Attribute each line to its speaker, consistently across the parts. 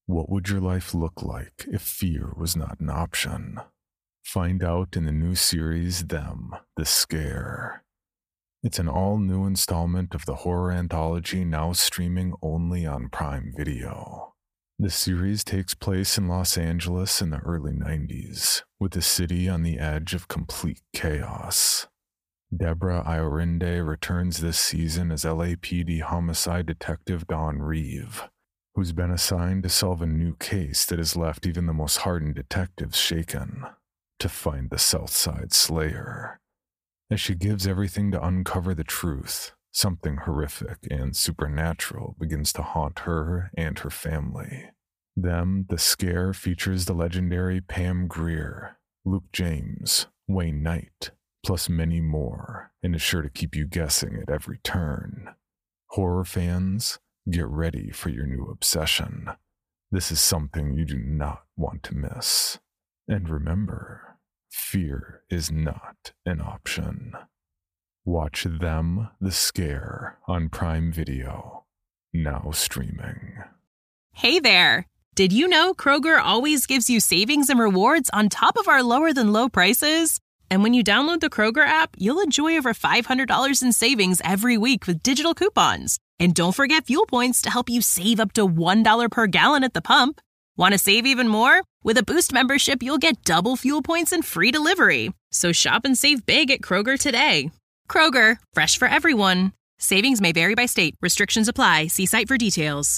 Speaker 1: What would your life look like if fear was not an option? Find out in the new series, Them, The Scare. It's an all-new installment of the horror anthology now streaming only on Prime Video. The series takes place in Los Angeles in the early 90s, with the city on the edge of complete chaos. Deborah Iorinde returns this season as LAPD homicide detective Dawn Reeve, who's been assigned to solve a new case that has left even the most hardened detectives shaken, to find the Southside Slayer. As she gives everything to uncover the truth, something horrific and supernatural begins to haunt her and her family. Them, The Scare features the legendary Pam Grier, Luke James, Wayne Knight, plus many more, and is sure to keep you guessing at every turn. Horror fans, get ready for your new obsession. This is something you do not want to miss. And remember, fear is not an option. Watch Them, The Scare on Prime Video, now streaming.
Speaker 2: Hey there! Did you know Kroger always gives you savings and rewards on top of our lower-than-low prices? And when you download the Kroger app, you'll enjoy over $500 in savings every week with digital coupons. And don't forget fuel points to help you save up to $1 per gallon at the pump. Want to save even more? With a Boost membership, you'll get double fuel points and free delivery. So shop and save big at Kroger today. Kroger, fresh for everyone. Savings may vary by state. Restrictions apply. See site for details.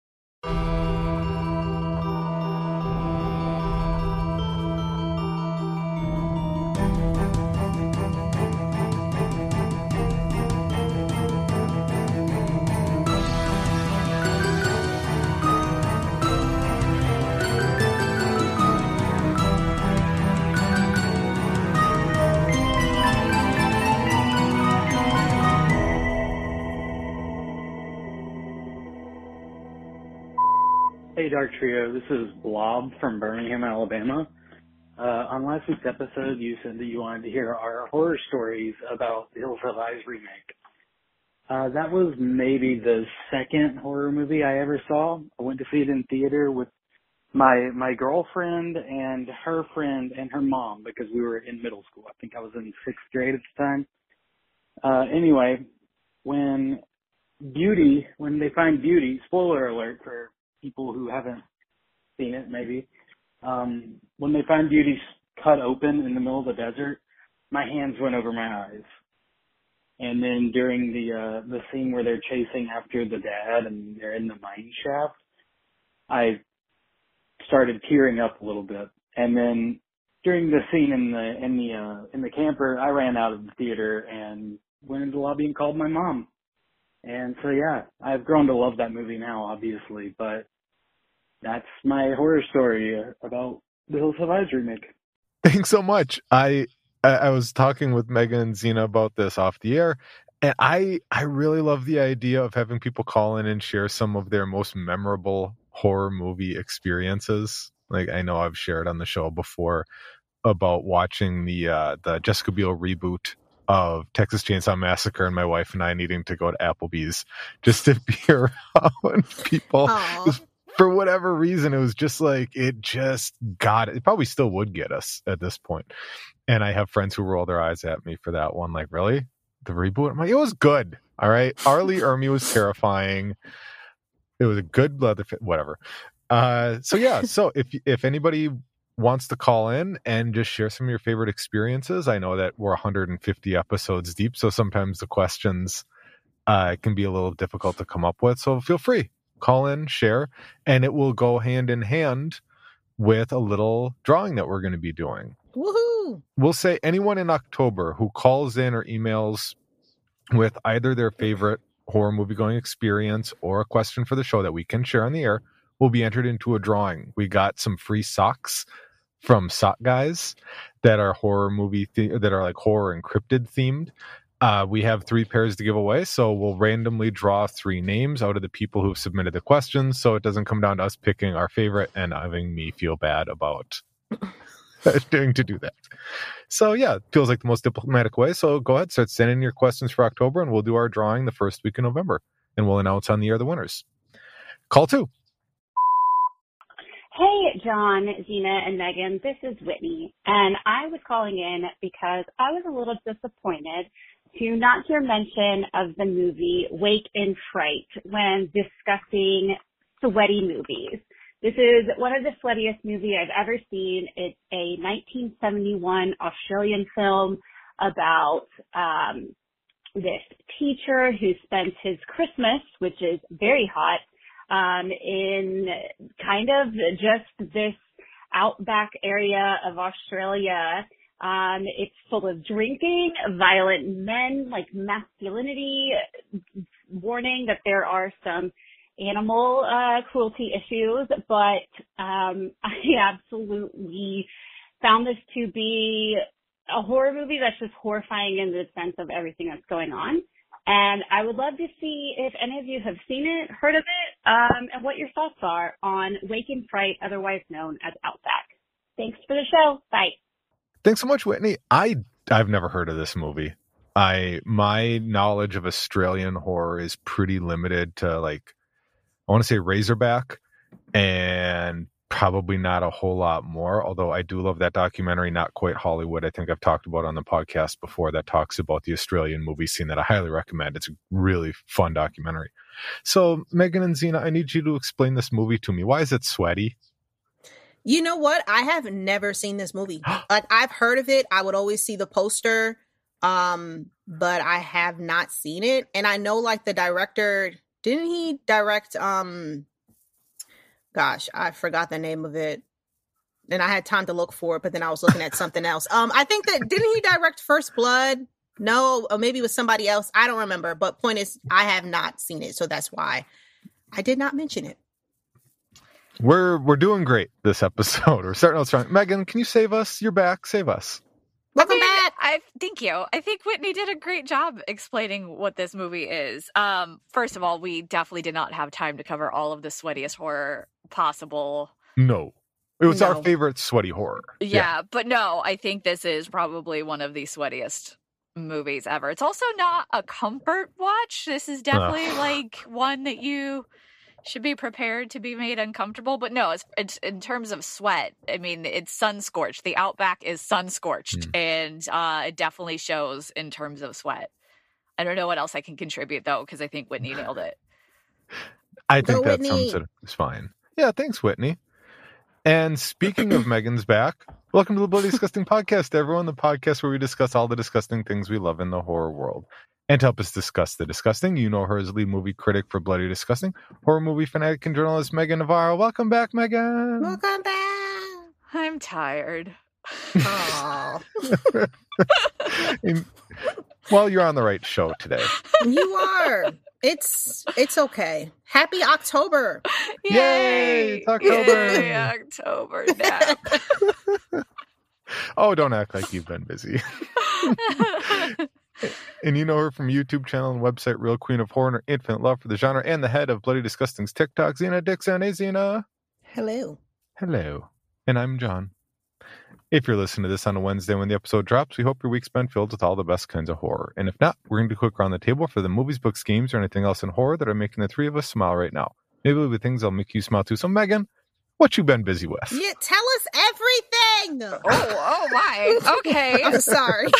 Speaker 3: Hey, Dark Trio. This is Blob from Birmingham, Alabama. On last week's episode, you said that you wanted to hear our horror stories about the Hills Have Eyes remake. That was maybe the second horror movie I ever saw. I went to see it in theater with my girlfriend and her friend and her mom because we were in middle school. I think I was in 6th grade at the time. Anyway, when they find Beauty, spoiler alert for people who haven't seen it, maybe. When they find Beauty cut open in the middle of the desert, my hands went over my eyes. And then during the scene where they're chasing after the dad and they're in the mine shaft, I started tearing up a little bit. And then during the scene in the camper, I ran out of the theater and went into the lobby and called my mom. And so, yeah, I've grown to love that movie now, obviously, but that's my horror story about the Hills Have Eyes remake.
Speaker 4: Thanks so much. I was talking with Megan and Zena about this off the air, and I really love the idea of having people call in and share some of their most memorable horror movie experiences. Like, I know I've shared on the show before about watching the Jessica Biel reboot of Texas Chainsaw Massacre and my wife and I needing to go to Applebee's just to be around people. For whatever reason, it was just like, it just got it. It probably still would get us at this point. And I have friends who roll their eyes at me for that one. Like, really? The reboot? I'm like, it was good. All right. Arlie Ermy was terrifying. It was a good Leatherface, whatever. So yeah. So if anybody wants to call in and just share some of your favorite experiences. I know that we're 150 episodes deep, so sometimes the questions can be a little difficult to come up with. So feel free, call in, share, and it will go hand in hand with a little drawing that we're going to be doing.
Speaker 5: Woohoo!
Speaker 4: We'll say anyone in October who calls in or emails with either their favorite horror movie going experience or a question for the show that we can share on the air will be entered into a drawing. We got some free socks from Sock Guys that are horror movie that are like horror encrypted themed. We have 3 pairs to give away, so we'll randomly draw 3 names out of the people who've submitted the questions, so it doesn't come down to us picking our favorite and having me feel bad about doing to do that. So yeah, it feels like the most diplomatic way. So go ahead, start sending your questions for October, and we'll do our drawing the first week in November, and we'll announce on the air the winners. Call 2.
Speaker 5: Hey, John, Gina, and Megan, this is Whitney, and I was calling in because I was a little disappointed to not hear mention of the movie Wake in Fright when discussing sweaty movies. This is one of the sweatiest movies I've ever seen. It's a 1971 Australian film about this teacher who spends his Christmas, which is very hot, in kind of just this outback area of Australia. It's full of drinking, violent men, like masculinity, warning that there are some animal cruelty issues, but I absolutely found this to be a horror movie that's just horrifying in the sense of everything that's going on. And I would love to see if any of you have seen it, heard of it, and what your thoughts are on Wake in Fright, otherwise known as Outback. Thanks for the show. Bye.
Speaker 4: Thanks so much, Whitney. I've never heard of this movie. My knowledge of Australian horror is pretty limited to, like, I want to say Razorback, and probably not a whole lot more, although I do love that documentary, Not Quite Hollywood. I think I've talked about on the podcast before, that talks about the Australian movie scene, that I highly recommend. It's a really fun documentary. So, Megan and Zena, I need you to explain this movie to me. Why is it sweaty?
Speaker 6: You know what? I have never seen this movie. Like, I've heard of it. I would always see the poster, but I have not seen it. And I know, like, the director, didn't he direct, gosh, I forgot the name of it. And I had time to look for it, but then I was looking at something else. I think that, didn't he direct First Blood? No, or maybe it was somebody else. I don't remember. But point is, I have not seen it. So that's why I did not mention it.
Speaker 4: We're doing great this episode. We're starting out strong. Megan, can you save us? You're back. Save us.
Speaker 6: Welcome back.
Speaker 7: Thank you. I think Whitney did a great job explaining what this movie is. First of all, we definitely did not have time to cover all of the sweatiest horror possible.
Speaker 4: No. It was our favorite sweaty horror.
Speaker 7: Yeah, but no, I think this is probably one of the sweatiest movies ever. It's also not a comfort watch. This is definitely like one that you should be prepared to be made uncomfortable. But no, it's in terms of sweat, I mean, it's sun-scorched. The Outback is sun-scorched, and it definitely shows in terms of sweat. I don't know what else I can contribute, though, because I think Whitney nailed it.
Speaker 4: I think that sums it. It's fine. Yeah, thanks, Whitney. And speaking of Megan's back, welcome to the Bloody Disgusting Podcast, everyone, the podcast where we discuss all the disgusting things we love in the horror world. And to help us discuss the disgusting, you know her as lead movie critic for Bloody Disgusting, horror movie fanatic and journalist Megan Navarro. Welcome back, Megan.
Speaker 6: Welcome back.
Speaker 7: I'm tired.
Speaker 6: Oh.
Speaker 4: Well, you're on the right show today.
Speaker 6: You are. It's okay. Happy October.
Speaker 4: Yay! It's October.
Speaker 7: Yay, October nap.
Speaker 4: Oh, don't act like you've been busy. And you know her from YouTube channel and website Real Queen of Horror and her infinite love for the genre, and the head of Bloody Disgusting's TikTok, Zena Dixon. Hey, Zena.
Speaker 6: Hello.
Speaker 4: Hello. And I'm John. If you're listening to this on a Wednesday when the episode drops, we hope your week's been filled with all the best kinds of horror. And if not, we're going to do a quick round the table for the movies, books, games, or anything else in horror that are making the three of us smile right now. Maybe it'll be things that'll make you smile too. So, Megan, what you been busy with?
Speaker 6: Yeah, tell us everything.
Speaker 7: Oh my. Okay.
Speaker 6: I'm sorry.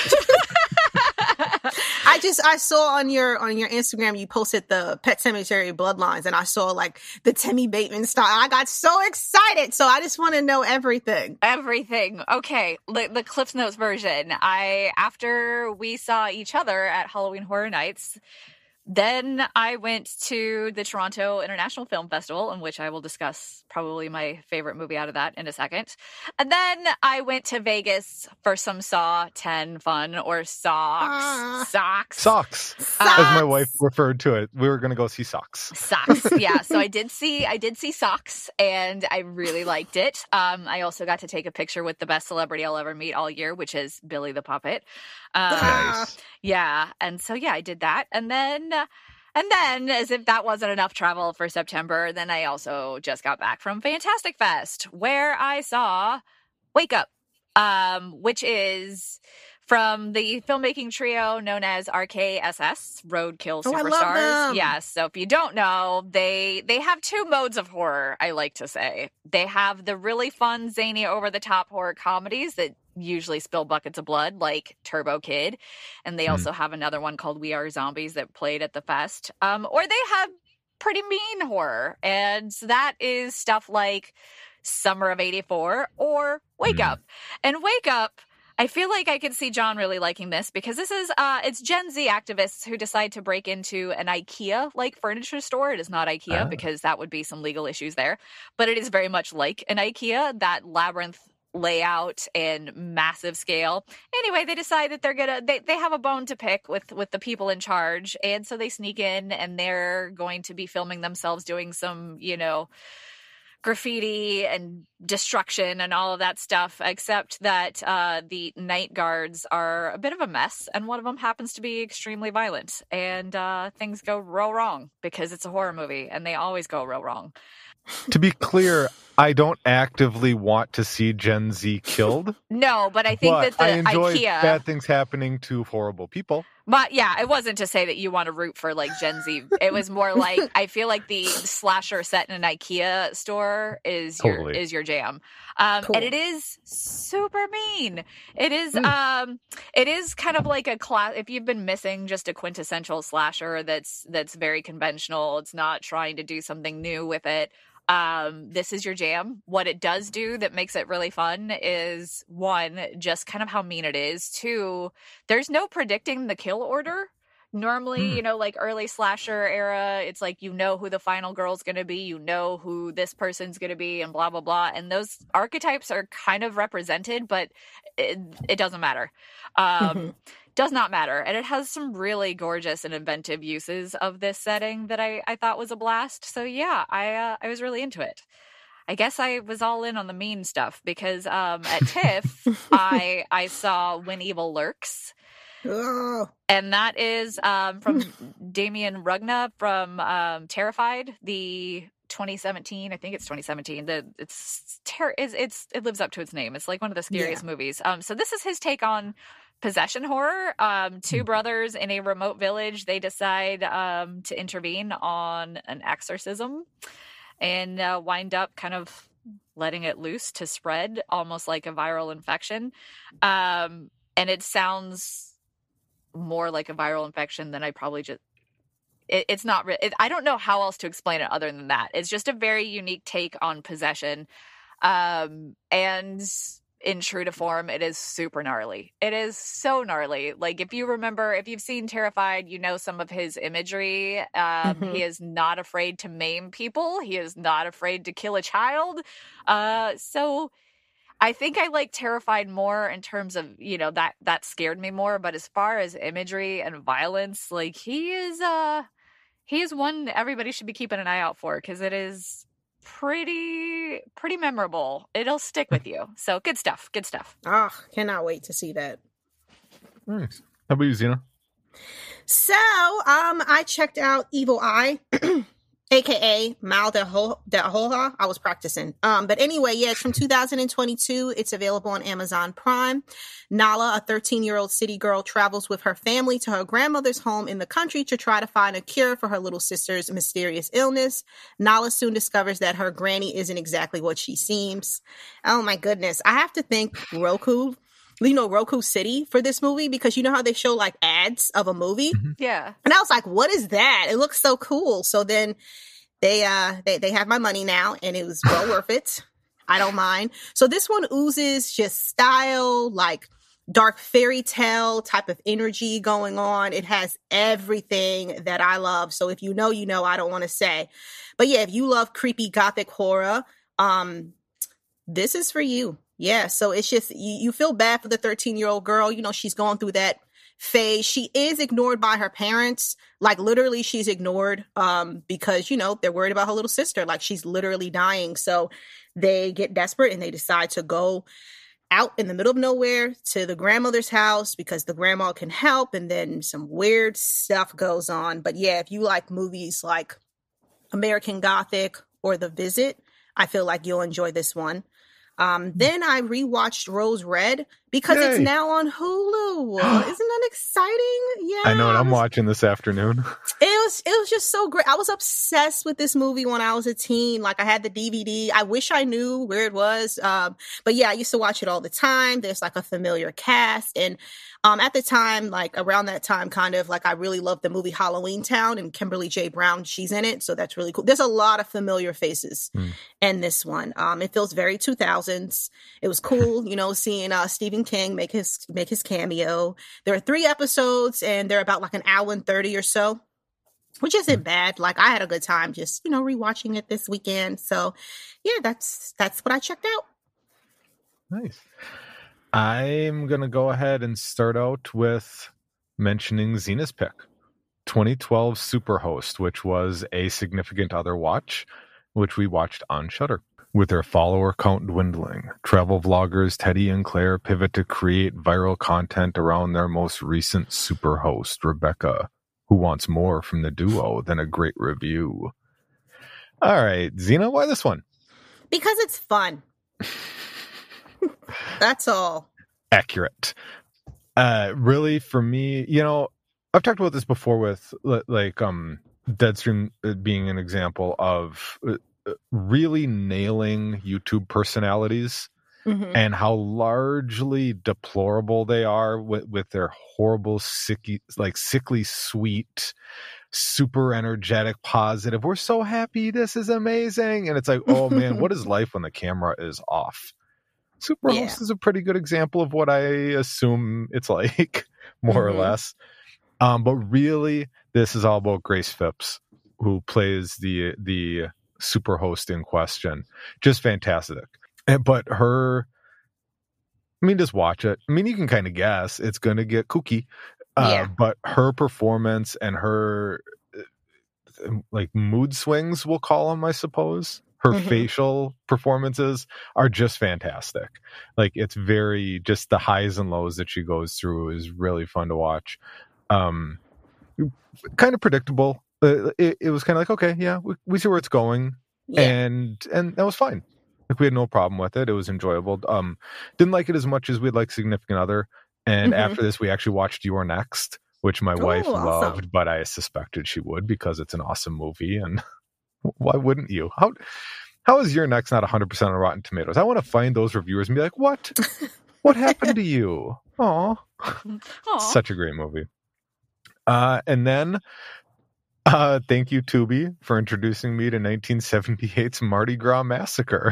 Speaker 6: I saw on your Instagram you posted the Pet Sematary Bloodlines, and I saw like the Timmy Bateman style. I got so excited, so I just want to know everything.
Speaker 7: Everything. Okay, the Cliff Notes version. After we saw each other at Halloween Horror Nights, then I went to the Toronto International Film Festival, in which I will discuss probably my favorite movie out of that in a second. And then I went to Vegas for some Saw 10 fun, or Socks.
Speaker 4: Socks. As my wife referred to it. We were going to go see Socks.
Speaker 7: Socks. Yeah. So I did see Socks, and I really liked it. I also got to take a picture with the best celebrity I'll ever meet all year, which is Billy the Puppet.
Speaker 4: Nice.
Speaker 7: Yeah. And so, yeah, I did that. And then, as if that wasn't enough travel for September, then I also just got back from Fantastic Fest, where I saw Wake Up, which is from the filmmaking trio known as RKSS, Roadkill
Speaker 6: Oh, I
Speaker 7: Superstars.
Speaker 6: love them.
Speaker 7: Yes. So if you don't know, they have two modes of horror, I like to say. They have the really fun, zany, over-the-top horror comedies that usually spill buckets of blood, like Turbo Kid. And they also have another one called We Are Zombies that played at the fest. Or they have pretty mean horror. And that is stuff like Summer of '84 or Wake Up. And Wake Up, I feel like I could see John really liking this because this is it's Gen Z activists who decide to break into an IKEA-like furniture store. It is not IKEA because that would be some legal issues there, but it is very much like an IKEA, that labyrinth layout and massive scale. Anyway, they decide that they have a bone to pick with the people in charge, and so they sneak in and they're going to be filming themselves doing some, graffiti and destruction and all of that stuff, except that the night guards are a bit of a mess, and one of them happens to be extremely violent, and things go real wrong because it's a horror movie and they always go real wrong.
Speaker 4: To be clear, I don't actively want to see Gen Z killed.
Speaker 7: No, but I think that the
Speaker 4: I enjoy
Speaker 7: IKEA
Speaker 4: bad things happening to horrible people.
Speaker 7: But yeah, it wasn't to say that you want to root for like Gen Z. It was more like I feel like the slasher set in an IKEA store is your jam.
Speaker 6: Cool.
Speaker 7: And it is super mean. It is it is kind of like a class. If you've been missing just a quintessential slasher that's very conventional, it's not trying to do something new with it. This is your jam. What it does do that makes it really fun is, one, just kind of how mean it is. Two, there's no predicting the kill order. Normally, like early slasher era, it's like who the final girl's going to be, who this person's going to be, and blah, blah, blah. And those archetypes are kind of represented, but it doesn't matter. Does not matter. And it has some really gorgeous and inventive uses of this setting that I thought was a blast. So yeah, I was really into it. I guess I was all in on the mean stuff because at TIFF, I saw When Evil Lurks.
Speaker 6: Oh.
Speaker 7: And that is from Damien Rugna from Terrified, the 2017, I think it's 2017. It lives up to its name. It's like one of the scariest movies. So this is his take on possession horror. Two brothers in a remote village, they decide to intervene on an exorcism and wind up kind of letting it loose to spread almost like a viral infection. And it sounds more like a viral infection than I probably just... It's not... I don't know how else to explain it other than that. It's just a very unique take on possession. And in true to form, it is super gnarly. It is so gnarly. Like, if you've seen Terrified, some of his imagery. He is not afraid to maim people. He is not afraid to kill a child. So I think I like Terrified more in terms of, that scared me more. But as far as imagery and violence, like, he is one everybody should be keeping an eye out for, because it is pretty memorable. It'll stick with you. So good stuff.
Speaker 6: Oh, cannot wait to see that.
Speaker 4: Nice. How about you, Zena?
Speaker 6: So, I checked out Evil Eye, aka Mal de Hoja. I was practicing. But anyway, it's from 2022. It's available on Amazon Prime. Nala, a 13-year-old city girl, travels with her family to her grandmother's home in the country to try to find a cure for her little sister's mysterious illness. Nala soon discovers that her granny isn't exactly what she seems. Oh my goodness. I have to thank Roku City for this movie, because you know how they show like ads of a movie?
Speaker 7: Yeah. And
Speaker 6: I was like, what is that? It looks so cool. So then they have my money now, and it was well worth it. I don't mind. So this one oozes just style, like dark fairy tale type of energy going on. It has everything that I love. So if you know, I don't want to say. But yeah, if you love creepy gothic horror, this is for you. Yeah, so it's just, you feel bad for the 13-year-old girl. She's going through that phase. She is ignored by her parents. Like, literally, she's ignored because, they're worried about her little sister. Like, she's literally dying. So they get desperate and they decide to go out in the middle of nowhere to the grandmother's house because the grandma can help. And then some weird stuff goes on. But yeah, if you like movies like American Gothic or The Visit, I feel like you'll enjoy this one. Then I rewatched Rose Red. because it's
Speaker 4: Yay.
Speaker 6: now on Hulu. Isn't that exciting? Yeah.
Speaker 4: I know what I'm watching this afternoon.
Speaker 6: It was just so great. I was obsessed with this movie when I was a teen. Like I had the DVD. I wish I knew where it was. But yeah, I used to watch it all the time. There's like a familiar cast. And at the time, like around that time, kind of like I really loved the movie Halloween Town, and Kimberly J. Brown, she's in it. So that's really cool. There's a lot of familiar faces in this one. It feels very 2000s. It was cool, seeing Stephen King make his cameo. There are 3 episodes and they're about like an hour and 30 or so, which isn't bad. Like I had a good time just, rewatching it this weekend. So yeah, that's what I checked out.
Speaker 4: Nice. I'm going to go ahead and start out with mentioning Zena's pick. 2012 Superhost, which was a significant other watch, which we watched on Shudder. With their follower count dwindling, travel vloggers Teddy and Claire pivot to create viral content around their most recent Superhost, Rebecca, who wants more from the duo than a great review. All right, Zena, why this one?
Speaker 6: Because it's fun. That's all.
Speaker 4: Accurate. Really, for me, I've talked about this before with like Deadstream being an example of really nailing YouTube personalities and how largely deplorable they are with their horrible, sickly sweet, super energetic, positive. We're so happy. This is amazing. And it's like, oh man, what is life when the camera is off? Superhost is a pretty good example of what I assume it's like, more or less. But really, this is all about Grace Phipps, who plays the Superhost in question. Just fantastic. But her, just watch it. You can kind of guess it's going to get kooky. But her performance and her like mood swings, we'll call them, I suppose. Her facial performances are just fantastic. Like it's very, just the highs and lows that she goes through is really fun to watch. Kind of predictable. It was kind of like, okay, yeah, we see where it's going. Yeah. And that was fine. Like we had no problem with it. It was enjoyable. Didn't like it as much as we'd like Significant Other. And after this, we actually watched You're Next, which my wife loved, but I suspected she would because it's an awesome movie. And why wouldn't you? How is Your Next not 100% on Rotten Tomatoes? I want to find those reviewers and be like, what? What happened to you? Aw. Such a great movie. And then thank you, Tubi, for introducing me to 1978's Mardi Gras Massacre.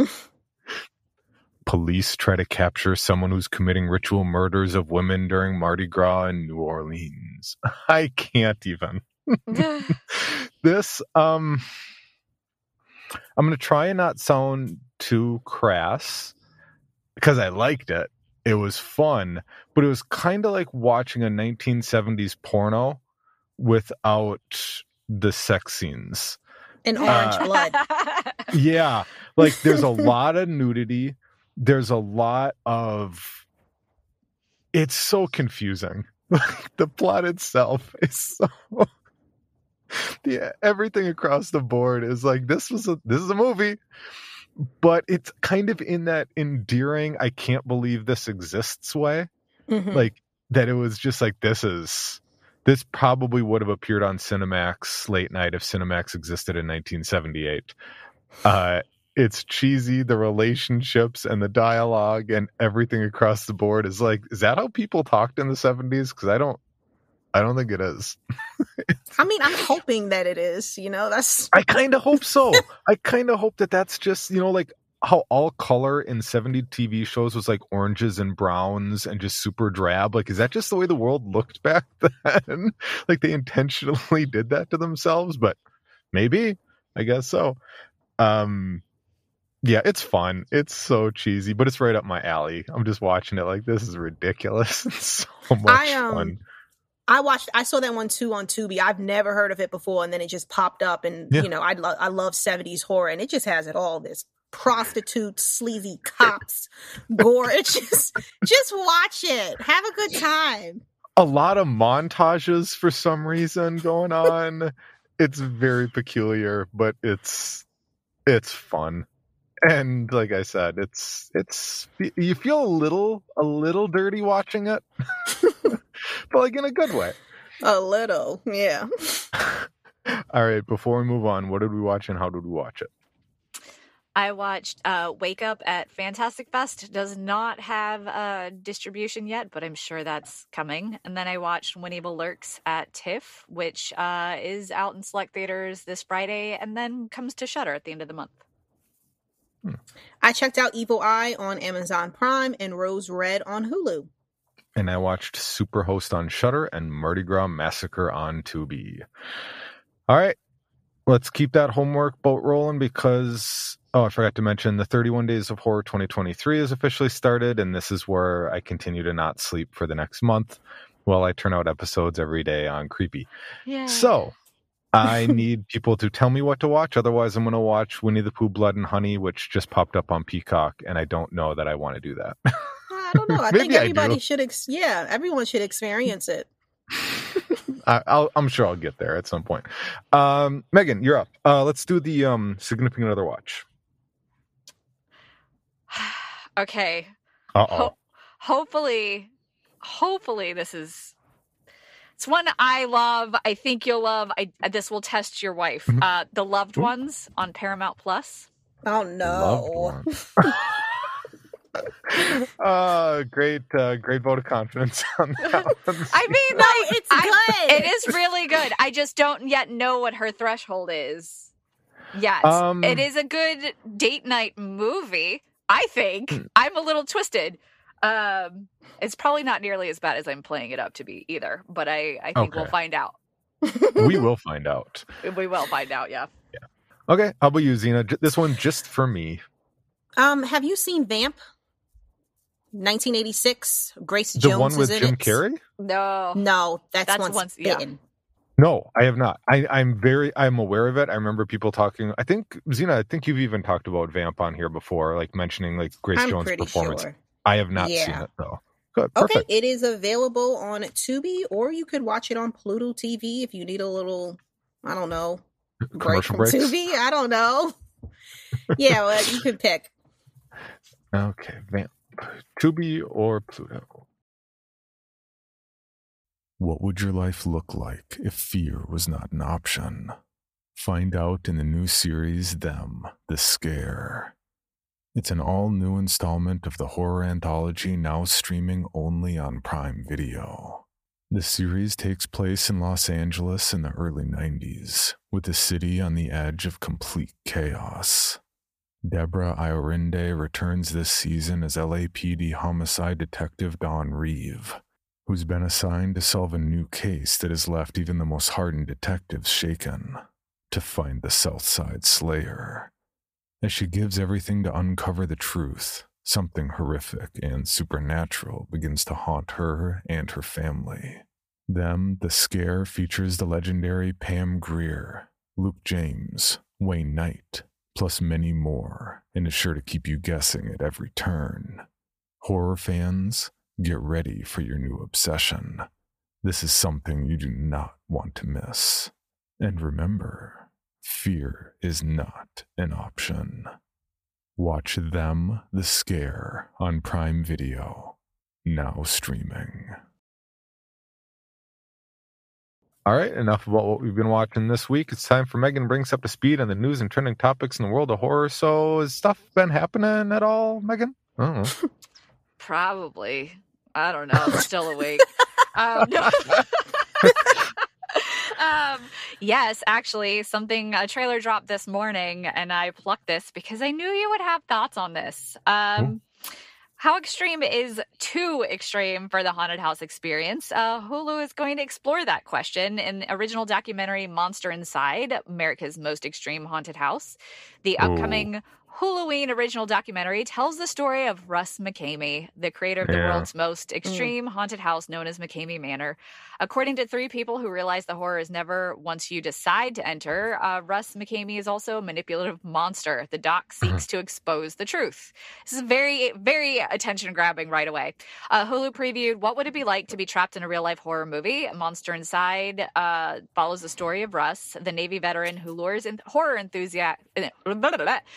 Speaker 4: Police try to capture someone who's committing ritual murders of women during Mardi Gras in New Orleans. I can't even. This, I'm going to try and not sound too crass because I liked it. It was fun, but it was kind of like watching a 1970s porno without the sex scenes.
Speaker 6: And orange blood.
Speaker 4: Yeah. Like there's a lot of nudity. There's a lot of, it's so confusing. The plot itself is so, everything across the board is like, this is a movie, but it's kind of in that endearing, I can't believe this exists way. Like that it was just like, this probably would have appeared on Cinemax late night if Cinemax existed in 1978. It's cheesy. The relationships and the dialogue and everything across the board is like, is that how people talked in the 70s? Because I don't think it is.
Speaker 6: I'm hoping that it is,
Speaker 4: I kind of hope so. I kind of hope that that's just, like how all color in 70s TV shows was like oranges and browns and just super drab. Like, is that just the way the world looked back then? Like they intentionally did that to themselves, but maybe, I guess so. Yeah, it's fun. It's so cheesy, but it's right up my alley. I'm just watching it like, this is ridiculous. It's so much fun.
Speaker 6: I saw that one too on Tubi. I've never heard of it before, and then it just popped up, and I love 70s horror, and it just has it all. This prostitutes, sleazy cops, gore. It's just watch it. Have a good time.
Speaker 4: A lot of montages for some reason going on. It's very peculiar, but it's fun. And like I said, it's you feel a little dirty watching it, but like in a good way.
Speaker 6: A little, yeah.
Speaker 4: All right, before we move on, what did we watch and how did we watch it?
Speaker 7: I watched Wake Up at Fantastic Fest. Does not have distribution yet, but I'm sure that's coming. And then I watched When Evil Lurks at TIFF, which is out in select theaters this Friday and then comes to Shudder at the end of the month.
Speaker 6: I checked out Evil Eye on Amazon Prime and Rose Red on Hulu.
Speaker 4: And I watched Superhost on Shudder and Mardi Gras Massacre on Tubi. All right, let's keep that homework boat rolling because, I forgot to mention the 31 Days of Horror 2023 is officially started, and this is where I continue to not sleep for the next month while I turn out episodes every day on Creepy.
Speaker 7: Yeah.
Speaker 4: So I need people to tell me what to watch. Otherwise, I'm going to watch Winnie the Pooh Blood and Honey, which just popped up on Peacock, and I don't know that I want to do that.
Speaker 6: I don't know. I think everybody should, everyone should experience it.
Speaker 4: I'm sure I'll get there at some point. Megan, you're up. Let's do the significant other watch.
Speaker 7: Okay. Hopefully this is. It's one I love. I think you'll love. This will test your wife. The Loved Ones on Paramount Plus.
Speaker 6: Oh no!
Speaker 4: Great vote of confidence on that one.
Speaker 7: I mean,
Speaker 6: it's good.
Speaker 7: It is really good. I just don't yet know what her threshold is. Yes, it is a good date night movie. I think I'm a little twisted. It's probably not nearly as bad as I'm playing it up to be either, but I think we'll find out.
Speaker 4: We will find out.
Speaker 7: We will find out, yeah.
Speaker 4: Okay, how about you, Zena? This one just for me.
Speaker 6: Have you seen Vamp? 1986. Grace Jones is in it.
Speaker 4: The one with Jim Carrey?
Speaker 6: No, that's Once Bitten.
Speaker 7: Yeah.
Speaker 4: No, I have not. I'm aware of it. I remember people talking. I think, Zena, you've even talked about Vamp on here before, like mentioning like Grace Jones' performance. Sure. I have not seen it though. Good. Perfect.
Speaker 6: Okay, it is available on Tubi, or you could watch it on Pluto TV if you need a little, I don't know, break from Tubi. I don't know. Yeah, well, you can pick.
Speaker 4: Okay, Vamp, Tubi or Pluto.
Speaker 1: What would your life look like if fear was not an option? Find out in the new series, Them, The Scare. It's an all-new installment of the horror anthology now streaming only on Prime Video. The series takes place in Los Angeles in the early 90s, with the city on the edge of complete chaos. Deborah Iorinde returns this season as LAPD homicide detective Dawn Reeve, who's been assigned to solve a new case that has left even the most hardened detectives shaken, to find the Southside Slayer. As she gives everything to uncover the truth, something horrific and supernatural begins to haunt her and her family. Them, The Scare features the legendary Pam Grier, Luke James, Wayne Knight, plus many more, and is sure to keep you guessing at every turn. Horror fans, get ready for your new obsession. This is something you do not want to miss. And remember, fear is not an option. Watch Them, The Scare on Prime Video, now streaming.
Speaker 4: All right, enough about what we've been watching this week. It's time for Megan to bring us up to speed on the news and trending topics in the world of horror. So has stuff been happening at all, Megan? I don't know.
Speaker 7: Probably. I don't know. I'm still awake. No. Yes, actually, a trailer dropped this morning, and I plucked this because I knew you would have thoughts on this. How extreme is too extreme for the haunted house experience? Hulu is going to explore that question in the original documentary Monster Inside, America's Most Extreme Haunted House. The upcoming Halloween original documentary tells the story of Russ McKamey, the creator of the world's most extreme haunted house known as McKamey Manor. According to three people who realize the horror is never once you decide to enter, Russ McKamey is also a manipulative monster. The doc seeks to expose the truth. This is very, very attention-grabbing right away. Hulu previewed what would it be like to be trapped in a real-life horror movie. Monster Inside follows the story of Russ, the Navy veteran who lures horror enthusiasts. The Navy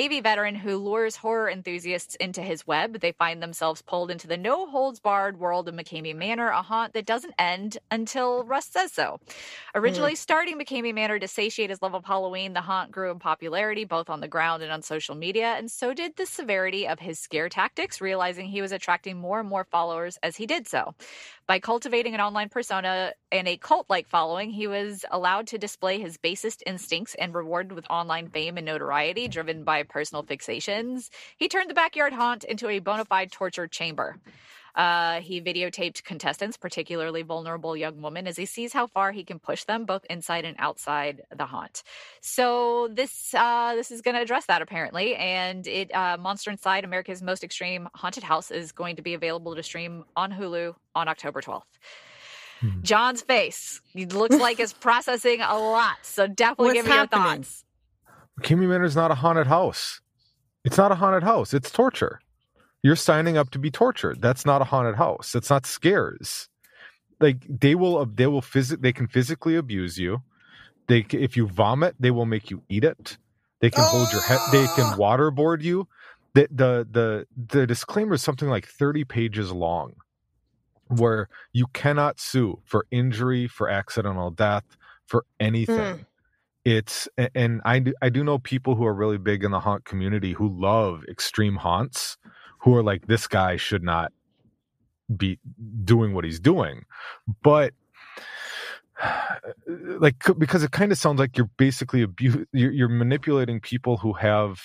Speaker 7: Navy veteran who lures horror enthusiasts into his web. They find themselves pulled into the no-holds-barred world of McCamey Manor, a haunt that doesn't end until Russ says so. Originally starting McCamey Manor to satiate his love of Halloween, the haunt grew in popularity both on the ground and on social media, and so did the severity of his scare tactics, realizing he was attracting more and more followers as he did so. By cultivating an online persona and a cult-like following, he was allowed to display his basest instincts and rewarded with online fame and notoriety driven by personal fixations. He turned the backyard haunt into a bona fide torture chamber. He videotaped contestants, particularly vulnerable young women, as he sees how far he can push them both inside and outside the haunt. So this is going to address that, apparently. And Monster Inside, America's Most Extreme Haunted House, is going to be available to stream on Hulu on October 12th. John's face, he looks like is processing a lot. So definitely give me your thoughts.
Speaker 4: McCamey Manor is not a haunted house. It's not a haunted house. It's torture. You're signing up to be tortured. That's not a haunted house. It's not scares. Like they can physically abuse you. If you vomit, they will make you eat it. They can hold your head. They can waterboard you. The disclaimer is something like 30 pages long, where you cannot sue for injury, for accidental death, for anything. And I do know people who are really big in the haunt community who love extreme haunts, who are like, this guy should not be doing what he's doing. But like, because it kind of sounds like you're basically you're manipulating people who have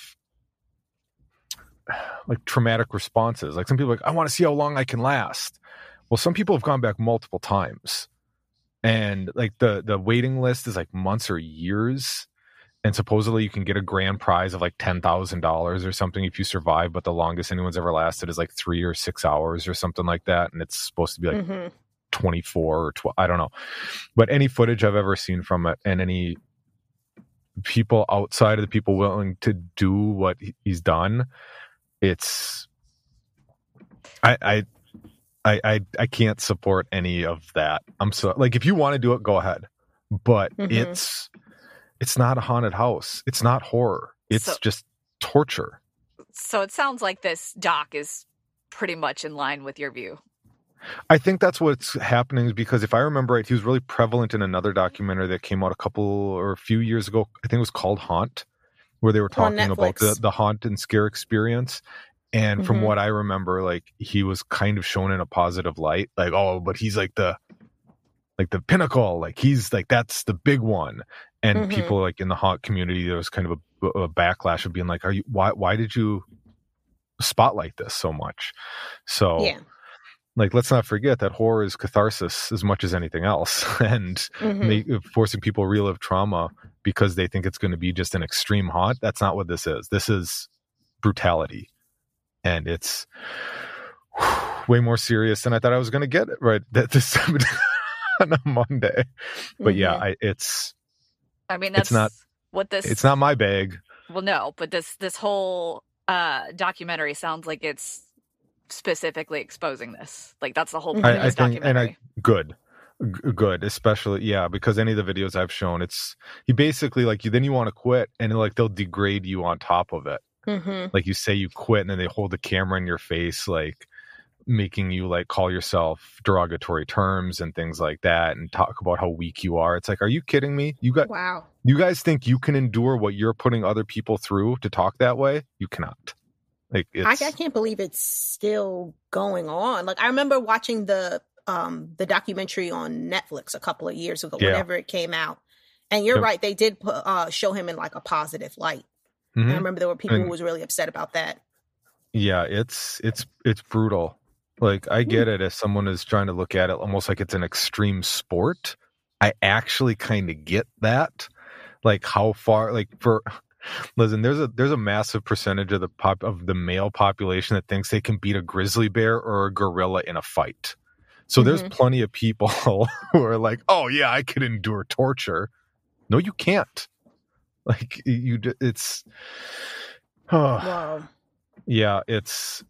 Speaker 4: like traumatic responses. Like some people are like, I want to see how long I can last. Well, some people have gone back multiple times, and like the waiting list is like months or years. And supposedly you can get a grand prize of like $10,000 or something if you survive, but the longest anyone's ever lasted is like 3 or 6 hours or something like that. And it's supposed to be like 24 or 12. I don't know. But any footage I've ever seen from it, and any people outside of the people willing to do what he's done, it's I can't support any of that. I'm so like, if you want to do it, go ahead. But it's not a haunted house. It's not horror. It's just torture.
Speaker 7: So it sounds like this doc is pretty much in line with your view.
Speaker 4: I think that's what's happening, because if I remember right, he was really prevalent in another documentary that came out a few years ago. I think it was called Haunt, where they were talking about the haunt and scare experience. And from what I remember, like he was kind of shown in a positive light, like, oh, but he's like the pinnacle, like he's like, that's the big one. And people like in the haunt community, there was kind of a backlash of being like, why did you spotlight this so much? So like, let's not forget that horror is catharsis as much as anything else. And forcing people to relive trauma because they think it's going to be just an extreme haunt. That's not what this is. This is brutality. And it's way more serious than I thought I was going to get it right this on a Monday. But it's not what this. It's not my bag.
Speaker 7: Well, no, but this whole documentary sounds like it's specifically exposing this. Like that's the whole point of this documentary. Good, especially because any of the videos I've shown, he basically like then you want to quit, and like they'll degrade you on top of it. Like you say you quit, and then they hold the camera in your face, like making you like call yourself derogatory terms and things like that, and talk about how weak you are. It's like, are you kidding me? You guys think you can endure what you're putting other people through to talk that way? You cannot. Like
Speaker 6: I can't believe it's still going on. Like I remember watching the documentary on Netflix a couple of years ago, whenever it came out. And you're right, they did show him in like a positive light. I remember there were people who was really upset about that. Yeah,
Speaker 4: it's brutal. Like I get it if someone is trying to look at it almost like it's an extreme sport. I actually kind of get that. Like how far, like listen, there's a massive percentage of the male population that thinks they can beat a grizzly bear or a gorilla in a fight. So there's plenty of people who are like, oh yeah, I could endure torture. No, you can't. Like it's
Speaker 6: wow.
Speaker 4: Yeah, it's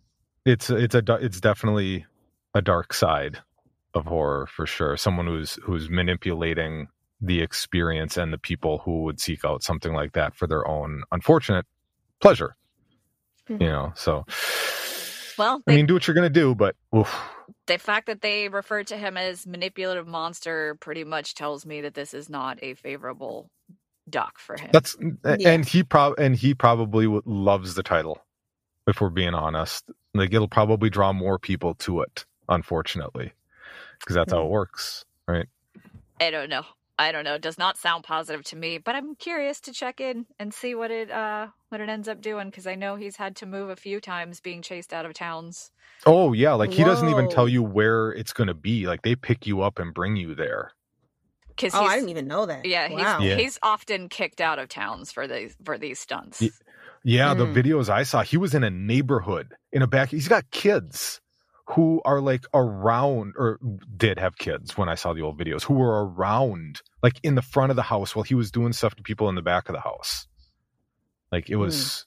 Speaker 4: definitely a dark side of horror for sure. Someone who's manipulating the experience and the people who would seek out something like that for their own unfortunate pleasure.
Speaker 6: Mhm.
Speaker 4: You know, so
Speaker 7: Well,
Speaker 4: I mean, do what you're gonna do, but oof.
Speaker 7: the fact that they refer to him as manipulative monster pretty much tells me that this is not a favorable doc for him.
Speaker 4: That's
Speaker 6: Yeah.
Speaker 4: and he probably loves the title. If we're being honest, like it'll probably draw more people to it, unfortunately, because that's how it works, right?
Speaker 7: I don't know. It does not sound positive to me, but I'm curious to check in and see what it ends up doing, because I know he's had to move a few times being chased out of towns.
Speaker 4: Oh yeah, like he doesn't even
Speaker 6: Whoa.
Speaker 4: tell you where it's going to be. Like they pick you up and bring you there.
Speaker 7: Because
Speaker 6: I didn't even know that.
Speaker 7: Yeah,
Speaker 6: Wow.
Speaker 7: he's often kicked out of towns for these stunts.
Speaker 4: Yeah, the videos I saw, he was in a neighborhood in a back. He's got kids who are like around, or did have kids when I saw the old videos, who were around, like in the front of the house while he was doing stuff to people in the back of the house. Like it was,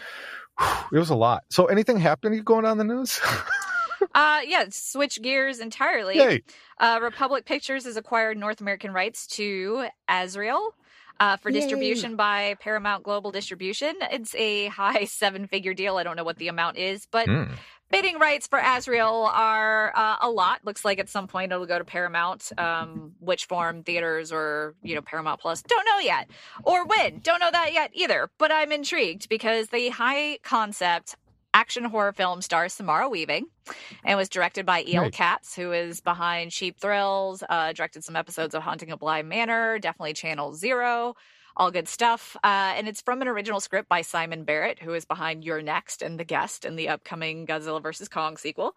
Speaker 4: it was a lot. So anything happening going on in the news?
Speaker 7: Yeah, switch gears entirely.
Speaker 4: Yay.
Speaker 7: Republic Pictures has acquired North American rights to Azrael for distribution by Paramount Global Distribution. It's a high 7-figure deal. I don't know what the amount is, but bidding rights for Azrael are a lot. Looks like at some point it'll go to Paramount. Which form, theaters or Paramount Plus, don't know yet. Or when, don't know that yet either. But I'm intrigued because the high concept action horror film stars Samara Weaving and was directed by E.L. Katz, who is behind Cheap Thrills, directed some episodes of Haunting of Bly Manor, definitely Channel Zero, all good stuff. And it's from an original script by Simon Barrett, who is behind You're Next and The Guest and the upcoming Godzilla vs. Kong sequel.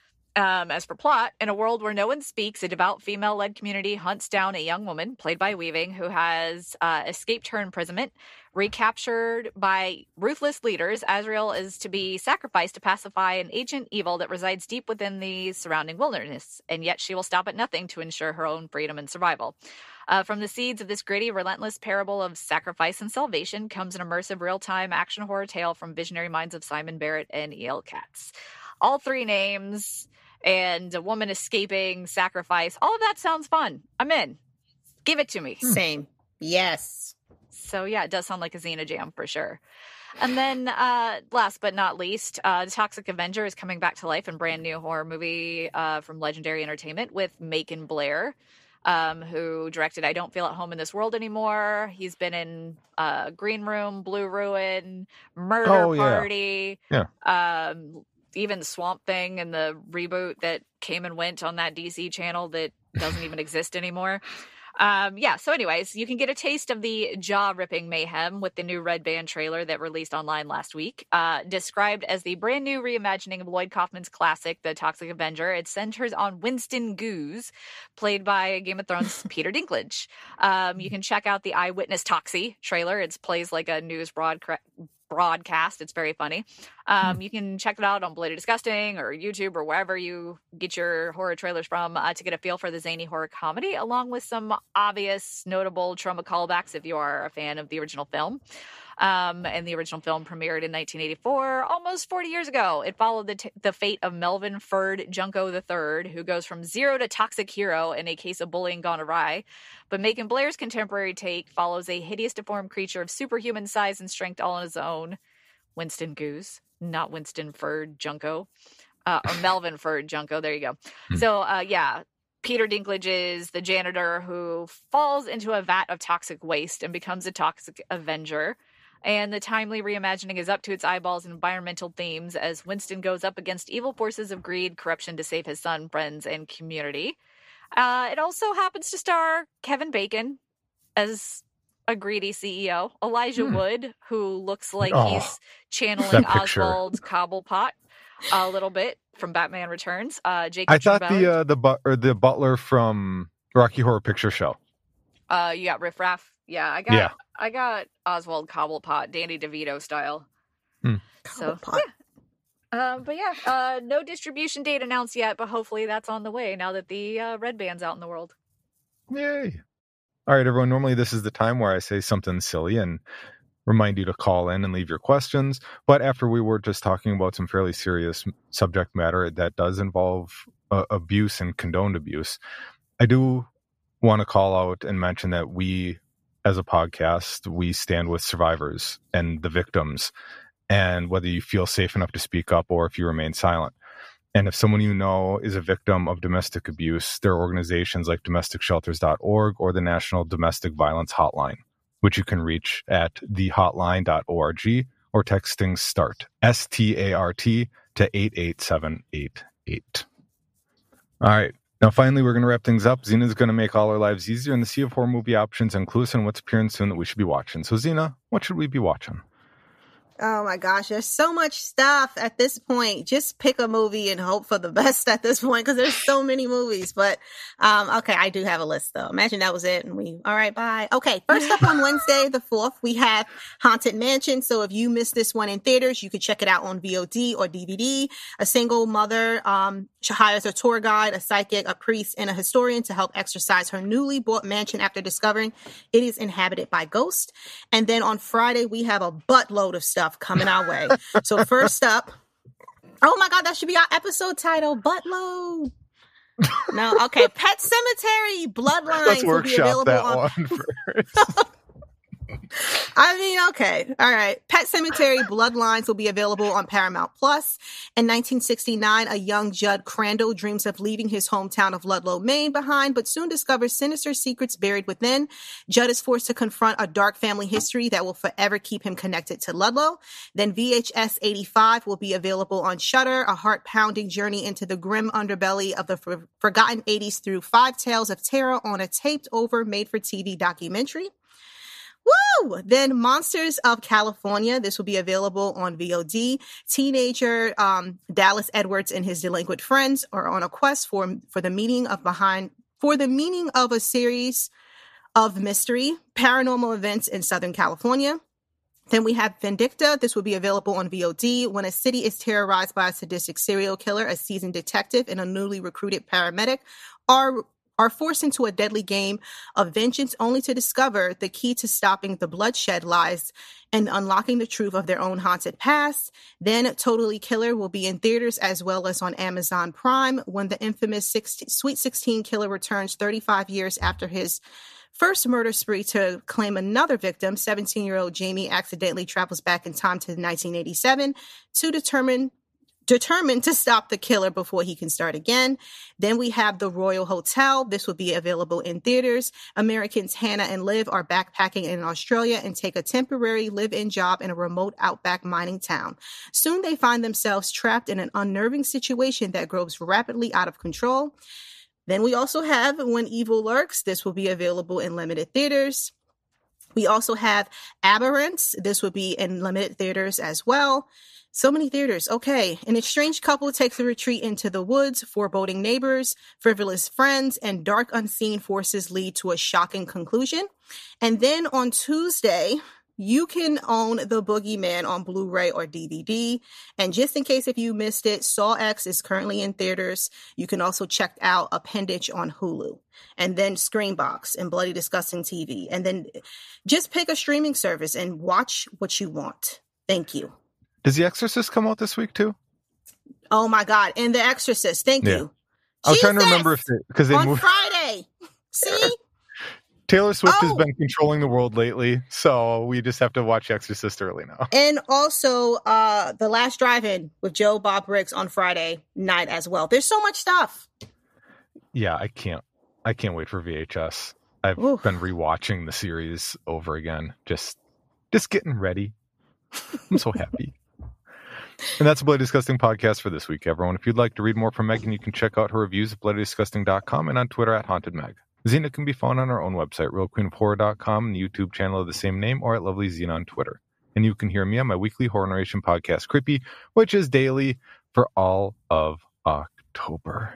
Speaker 7: As for plot, in a world where no one speaks, a devout female-led community hunts down a young woman, played by Weaving, who has escaped her imprisonment. Recaptured by ruthless leaders, Azrael is to be sacrificed to pacify an ancient evil that resides deep within the surrounding wilderness, and yet she will stop at nothing to ensure her own freedom and survival. From the seeds of this gritty, relentless parable of sacrifice and salvation comes an immersive, real-time action horror tale from visionary minds of Simon Barrett and E.L. Katz. All three names and a woman escaping, sacrifice, all of that sounds fun. I'm in. Give it to me.
Speaker 6: Same. Yes.
Speaker 7: So yeah, it does sound like a Xena jam for sure. And then last but not least, The Toxic Avenger is coming back to life in a brand new horror movie from Legendary Entertainment with Macon Blair, who directed I Don't Feel at Home in This World Anymore. He's been in Green Room, Blue Ruin, Murder Party.
Speaker 4: Yeah.
Speaker 7: Even Swamp Thing and the reboot that came and went on that DC channel that doesn't even exist anymore. So anyways, you can get a taste of the jaw-ripping mayhem with the new Red Band trailer that released online last week. Described as the brand new reimagining of Lloyd Kaufman's classic, The Toxic Avenger, it centers on Winston Goose, played by Game of Thrones' Peter Dinklage. You can check out the Eyewitness Toxie trailer. It plays like a news broadcast. It's very funny. You can check it out on Bloody Disgusting or YouTube or wherever you get your horror trailers from to get a feel for the zany horror comedy, along with some obvious notable trauma callbacks if you are a fan of the original film. And the original film premiered in 1984, almost 40 years ago. It followed the fate of Melvin Ferd Junko III, who goes from zero to toxic hero in a case of bullying gone awry. But Macon Blair's contemporary take follows a hideous, deformed creature of superhuman size and strength all on his own. Winston Goose, not Winston Ferd Junko. Or Melvin Ferd Junko, there you go. So, Peter Dinklage is the janitor who falls into a vat of toxic waste and becomes a toxic avenger. And the timely reimagining is up to its eyeballs in environmental themes as Winston goes up against evil forces of greed, corruption to save his son, friends, and community. It also happens to star Kevin Bacon as a greedy CEO, Elijah Wood, who looks like he's channeling Oswald Cobblepot a little bit from Batman Returns. Jacob
Speaker 4: I thought
Speaker 7: Tremblay.
Speaker 4: the butler from Rocky Horror Picture Show.
Speaker 7: You got Riff Raff. Yeah, I got Oswald Cobblepot, Danny DeVito style. So, no distribution date announced yet, but hopefully that's on the way now that the Red Band's out in the world.
Speaker 4: Yay. All right, everyone. Normally this is the time where I say something silly and remind you to call in and leave your questions. But after we were just talking about some fairly serious subject matter that does involve abuse and condoned abuse, I do want to call out and mention that we, as a podcast, we stand with survivors and the victims. and whether you feel safe enough to speak up or if you remain silent. And if someone you know is a victim of domestic abuse, there are organizations like domesticshelters.org or the National Domestic Violence Hotline, which you can reach at thehotline.org or texting START, START, to 88788. All right. Now, finally, we're going to wrap things up. Zena's going to make all our lives easier in the sea of horror movie options and clue us in what's appearing soon that we should be watching. So, Zena, what should we be watching?
Speaker 6: Oh my gosh, there's so much stuff at this point. Just pick a movie and hope for the best at this point because there's so many movies. But okay, I do have a list though. Imagine that was it and all right, bye. Okay, first up on Wednesday the 4th, we have Haunted Mansion. So if you missed this one in theaters, you could check it out on VOD or DVD. A single mother she hires a tour guide, a psychic, a priest, and a historian to help exorcise her newly bought mansion after discovering it is inhabited by ghosts. And then on Friday, we have a buttload of stuff coming our way. So first up, oh my God, that should be our episode title, Buttload. No, okay. Pet Cemetery Bloodlines will be available on first. I mean, okay. All right. Pet Cemetery Bloodlines will be available on Paramount Plus. In 1969, a young Judd Crandall dreams of leaving his hometown of Ludlow, Maine behind, but soon discovers sinister secrets buried within. Judd is forced to confront a dark family history that will forever keep him connected to Ludlow. Then VHS 85 will be available on Shudder, a heart-pounding journey into the grim underbelly of the forgotten 80s through 5 tales of terror on a taped-over made-for-TV documentary. Woo! Then Monsters of California. This will be available on VOD. Teenager Dallas Edwards and his delinquent friends are on a quest for the meaning of a series of mystery, paranormal events in Southern California. Then we have Vindicta. This will be available on VOD. When a city is terrorized by a sadistic serial killer, a seasoned detective and a newly recruited paramedic are forced into a deadly game of vengeance only to discover the key to stopping the bloodshed lies and unlocking the truth of their own haunted past. Then Totally Killer will be in theaters as well as on Amazon Prime when the infamous Sweet 16 killer returns 35 years after his first murder spree to claim another victim. 17-year-old Jamie accidentally travels back in time to 1987 to determined to stop the killer before he can start again. Then we have The Royal Hotel. This will be available in theaters. Americans Hannah and Liv are backpacking in Australia and take a temporary live-in job in a remote outback mining town. Soon they find themselves trapped in an unnerving situation that grows rapidly out of control. Then we also have When Evil Lurks. This will be available in limited theaters. We also have Aberrants. This will be in limited theaters as well. So many theaters. Okay. An estranged couple takes a retreat into the woods. Foreboding neighbors, frivolous friends, and dark unseen forces lead to a shocking conclusion. And then on Tuesday, you can own The Boogeyman on Blu-ray or DVD. And just in case if you missed it, Saw X is currently in theaters. You can also check out Appendage on Hulu. And then Screenbox and Bloody Disgusting TV. And then just pick a streaming service and watch what you want. Thank you.
Speaker 4: Does The Exorcist come out this week too?
Speaker 6: Oh my God. And The Exorcist. Thank you.
Speaker 4: I was trying to remember because they
Speaker 6: on
Speaker 4: moved
Speaker 6: Friday. See?
Speaker 4: Taylor Swift has been controlling the world lately, so we just have to watch Exorcist early now.
Speaker 6: And also The Last Drive-In with Joe Bob Briggs on Friday night as well. There's so much stuff.
Speaker 4: Yeah, I can't wait for VHS. I've been rewatching the series over again. Just getting ready. I'm so happy. And that's a Bloody Disgusting podcast for this week, everyone. If you'd like to read more from Megan, you can check out her reviews at bloodydisgusting.com and on Twitter at HauntedMeg. Xena can be found on our own website, realqueenofhorror.com, and the YouTube channel of the same name, or at Lovely Xena on Twitter. And you can hear me on my weekly horror narration podcast, Creepy, which is daily for all of October.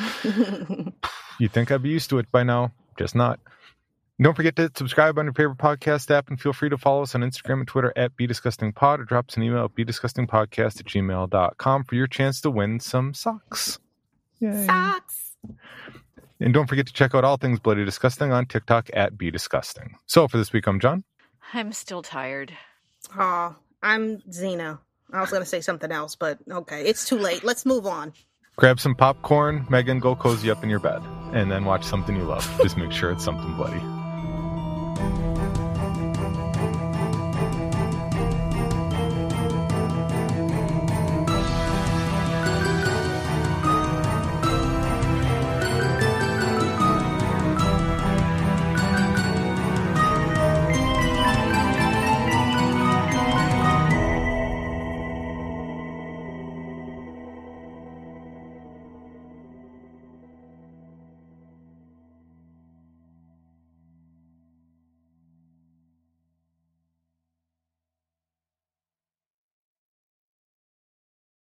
Speaker 4: You'd think I'd be used to it by now, just not. Don't forget to subscribe on your favorite podcast app, and feel free to follow us on Instagram and Twitter at BeDisgustingPod, or drop us an email at BeDisgustingPodcast@gmail.com for your chance to win some socks. Yay.
Speaker 6: Socks!
Speaker 4: And don't forget to check out all things Bloody Disgusting on TikTok at BeDisgusting. So for this week, I'm John.
Speaker 7: I'm still tired.
Speaker 6: Oh, I'm Xena. I was going to say something else, but okay, it's too late. Let's move on.
Speaker 4: Grab some popcorn, Megan, go cozy up in your bed, and then watch something you love. Just make sure it's something bloody.